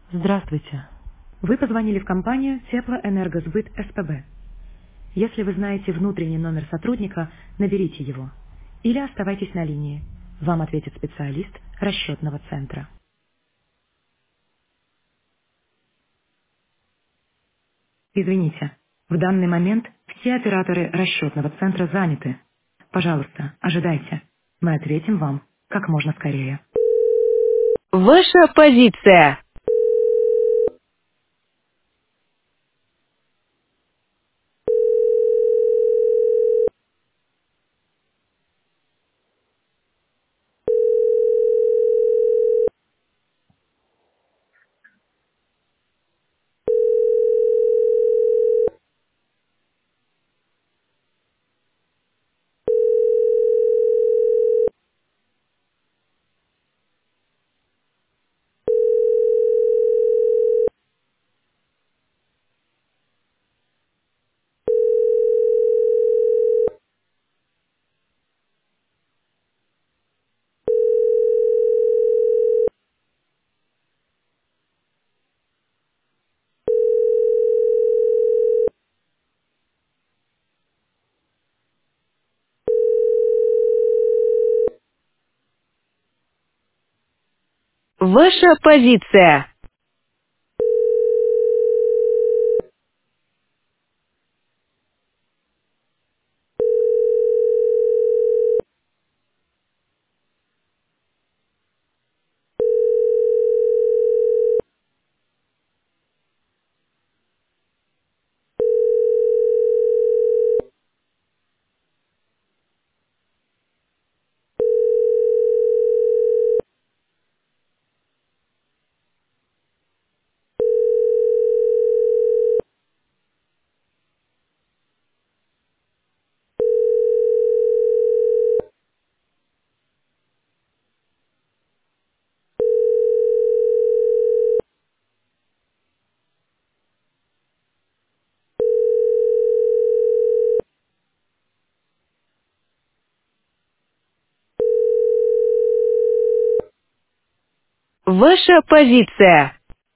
Здравствуйте. Вы позвонили в компанию Теплоэнергосбыт СПБ. Если вы знаете внутренний номер сотрудника, наберите его. Или оставайтесь на линии. Вам ответит специалист расчетного центра. Извините, в данный момент все операторы расчетного центра заняты. Пожалуйста, ожидайте. Мы ответим вам как можно скорее. Ваша позиция. Ваша позиция. Ваша позиция.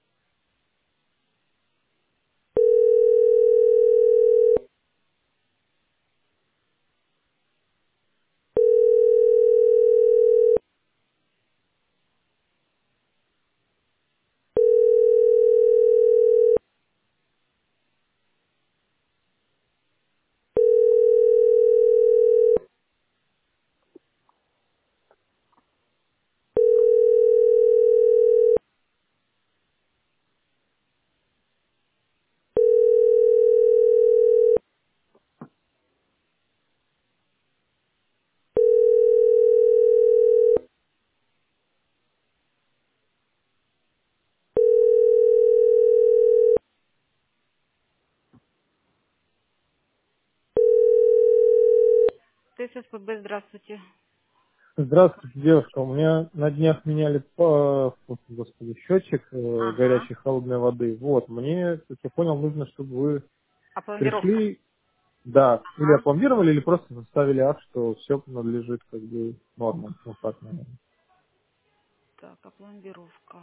ТССПБ, здравствуйте. Здравствуйте, девушка. У меня на днях меняли, господи, счетчик Ага. горячей холодной воды. Вот, мне, как я понял, нужно, чтобы вы А пломбировка? пришли, да, или Ага. опломбировали, или просто составили акт, что все надлежит как бы нормам. Вот так, наверное. Так, а пломбировка.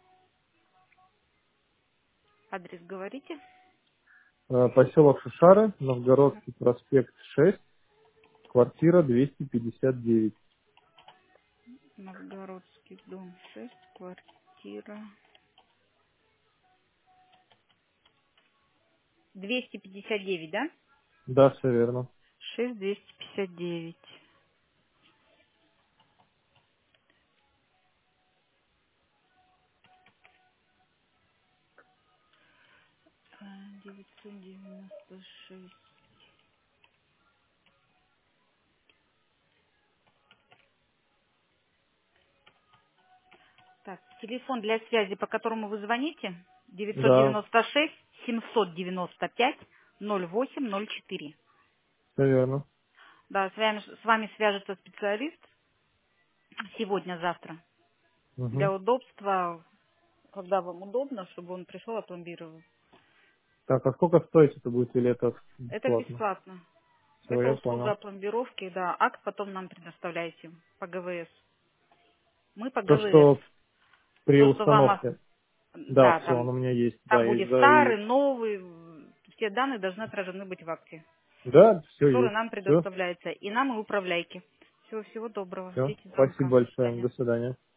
Адрес говорите? Поселок Шишары, Новгородский проспект 6, квартира 259. Новгородский дом 6, квартира 259, да? Да, все верно. 6259. 996. Так, телефон для связи, по которому вы звоните, Да, 996 795 0804. все верно. Да, с вами свяжется специалист сегодня-завтра. Для Мгм. удобства, когда вам удобно, чтобы он пришел, опломбировал. Так, а сколько стоит это будет, или это Это бесплатно? бесплатно. Все, Это я услуга понял. опломбировки, да. Акт потом нам предоставляете по ГВС. Мы по То, ГВС. что при То, что вам установке. Да, Да, все, он у меня есть. Да, там будет старый, новый, все данные должны отражены быть в акте, да, все который есть. нам Все, предоставляется, и нам, и управляйке. Всего доброго, все. ждите Спасибо звонка. До большое. свидания. До свидания.